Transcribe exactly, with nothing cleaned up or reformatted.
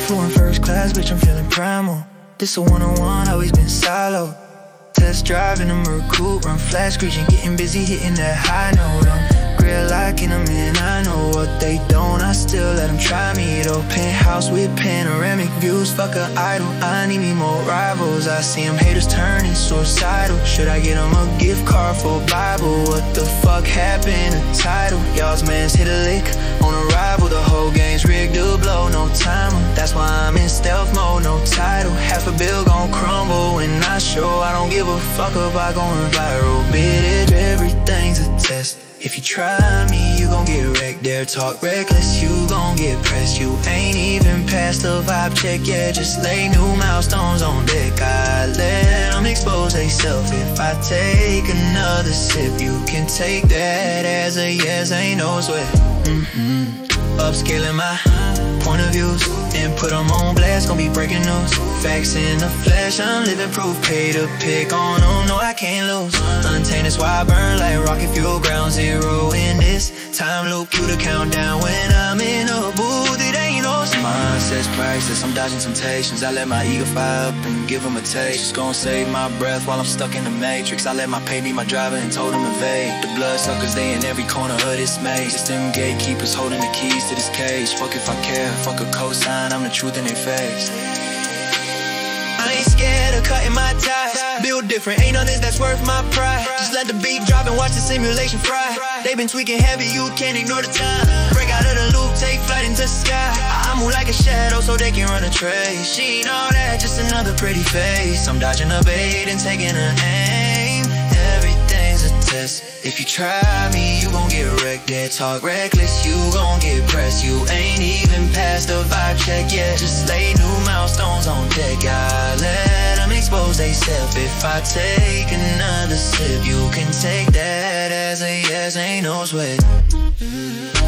Flew in first class, bitch, I'm feeling primal. This a one-on-one, always been solo. Test drive in a Mercoupe, run flash screeching, getting busy, hitting that high note. I'm grill locking them in, I know what they don't, I still let them try me though. Penthouse with panoramic views, fuck a idol, I need me more rivals. I see them haters turning suicidal. Should I get them a gift card for a Bible? What the fuck happened to title? Y'all's mans hit a lick on arrival, the whole game's rigged to blow, no timer. That's why I'm in stealth mode, no title. Half a bill gon' crumble when I show. I don't give a fuck about going viral, bitch. Everything's a test. If you try me, you gon' get wrecked. Dare talk reckless, you gon' get pressed. You ain't even passed the vibe check yet. Just lay new milestones on deck. I let them expose theyself. If I take another sip, you can take that as a yes, ain't no sweat. Mm-hmm. Upscaling my point of views, then put them on blast, gon' be breaking news. Facts in the flesh, I'm living proof. Pay to pick on them, no I can't lose. Untamed is why I burn like rocket fuel. Ground zero in this time loop. Cue the countdown when I'm in a booth. It ain't no mindset's priceless, I'm dodging temptations. I let my ego fire up and give them a taste. Just gon' save my breath while I'm stuck in the matrix. I let my pay be my driver and told him evade. The bloodsuckers, they in every corner of this maze. It's them gatekeepers holding the keys to this cage. Fuck if I care, fuck a cosign, I'm the truth in their face. I ain't scared of cutting my ties. Build different, ain't nothing that's worth my pride. Just let the beat drop and watch the simulation fry. They been tweaking heavy, you can't ignore the time. Break out of the loop, take flight into the sky. I move like a shadow so they can run a trace. She ain't all that, just another pretty face. I'm dodging a bait and taking a aim. Everything's a test. If you try me, you gon' get wrecked. Dead talk reckless, you gon' get pressed. You ain't even past the vibe check yet. Just lay new milestones on deck. I let them expose theyself. If I take another sip, you can take that as a yes, ain't no sweat.